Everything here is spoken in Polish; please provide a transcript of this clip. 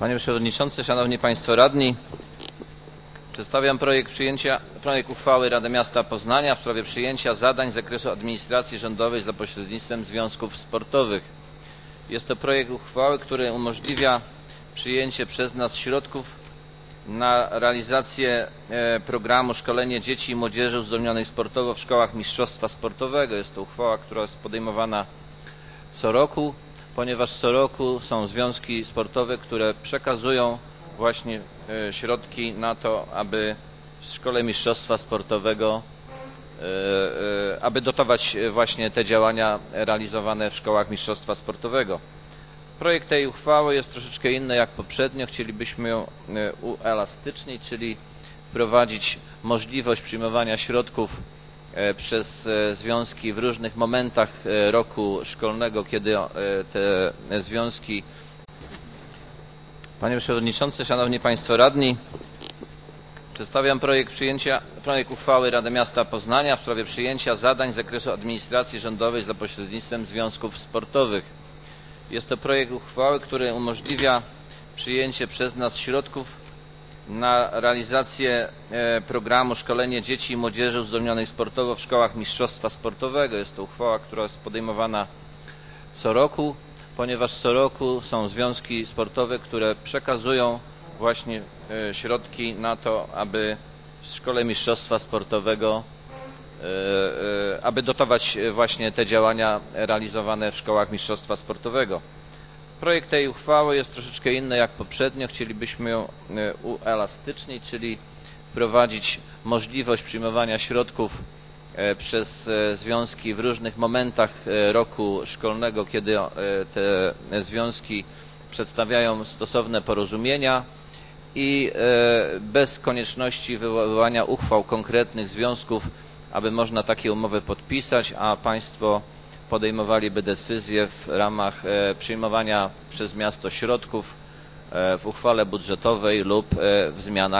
Panie Przewodniczący, Szanowni Państwo Radni, przedstawiam projekt uchwały Rady Miasta Poznania w sprawie przyjęcia zadań z zakresu administracji rządowej za pośrednictwem związków sportowych. Jest to projekt uchwały, który umożliwia przyjęcie przez nas środków na realizację programu Szkolenie Dzieci i Młodzieży Uzdolnionej Sportowo w szkołach mistrzostwa sportowego. Jest to uchwała, która jest podejmowana co roku, ponieważ co roku są związki sportowe, które przekazują właśnie środki na to, aby w szkole mistrzostwa sportowego, aby dotować właśnie te działania realizowane w szkołach mistrzostwa sportowego. Projekt tej uchwały jest troszeczkę inny jak poprzednio. Chcielibyśmy ją uelastycznić, czyli wprowadzić możliwość przyjmowania środków przez związki w różnych momentach roku szkolnego, kiedy te związki. Panie Przewodniczący, Szanowni Państwo Radni, przedstawiam projekt uchwały Rady Miasta Poznania w sprawie przyjęcia zadań z zakresu administracji rządowej za pośrednictwem związków sportowych. Jest to projekt uchwały, który umożliwia przyjęcie przez nas środków na realizację programu Szkolenie Dzieci i Młodzieży Uzdolnionej Sportowo w szkołach mistrzostwa sportowego. Jest to uchwała, która jest podejmowana co roku, ponieważ co roku są związki sportowe, które przekazują właśnie środki na to, aby w szkole mistrzostwa sportowego, aby dotować właśnie te działania realizowane w szkołach mistrzostwa sportowego. Projekt tej uchwały jest troszeczkę inny jak poprzednio. Chcielibyśmy ją uelastycznić, czyli wprowadzić możliwość przyjmowania środków przez związki w różnych momentach roku szkolnego, kiedy te związki przedstawiają stosowne porozumienia i bez konieczności wywoływania uchwał konkretnych związków, aby można takie umowy podpisać, a Państwo podejmowaliby decyzje w ramach przyjmowania przez miasto środków w uchwale budżetowej lub w zmianach